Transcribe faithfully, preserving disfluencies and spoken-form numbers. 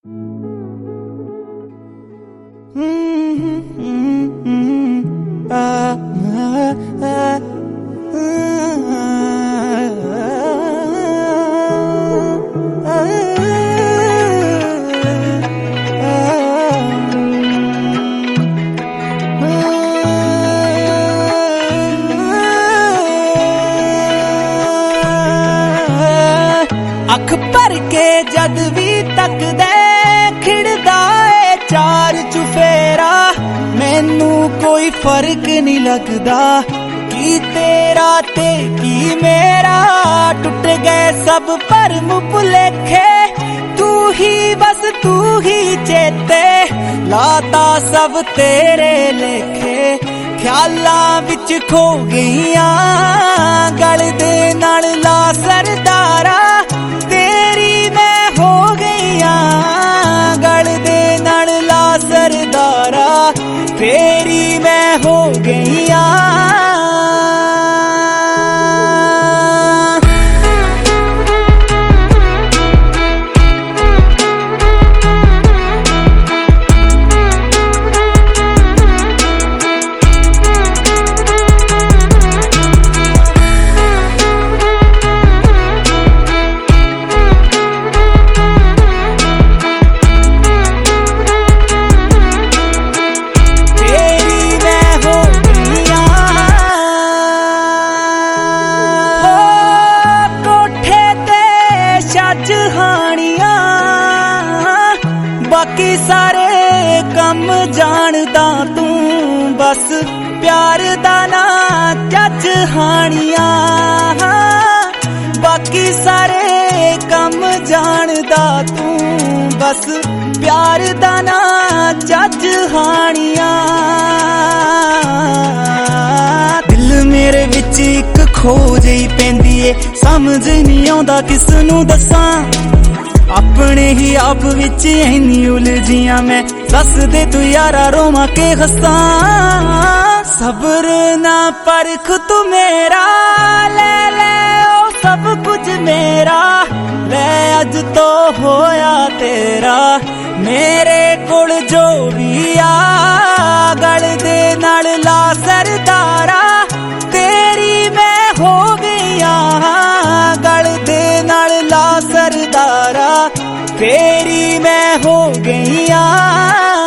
अख भर के जद भी तकदे खिड़दा ए चार चुफेरा, मैनू कोई फर्क नहीं लगदा की तेरा ते की मेरा। टुट गए सब भरम भुलेखे, तू ही बस तू ही चेते, लाता सब तेरे लेखे। ख्यालां विच खो गईयां गल दे नाल ला सरदारा, तेरी मैं हो गईयां गल दे नाल ला सरदारा, तेरी मैं हो गईयां। बाकी सारे कम जानदा तू, बस प्यार दा ना चज हानिया। बाकी सारे कम जानदा तू, बस प्यार दा ना चज हानिया। दिल मेरे विच इक खो जई पैंदी ए, समझ नहीं आउंदा किस नूं दसां। अपने ही आप विच इन्नी उलझियां मैं, दस दे तू यारा रोमा के हसां। सब्र ना परख तू मेरा, ले ले ओ सब कुछ मेरा, ले अज तो होया तेरा। मेरे कोल जो भी आ गल दे नाल ला सरदारा, तेरी मैं हो गईयां गल दे नाल ला सरदारा, तेरी मैं हो गईयां।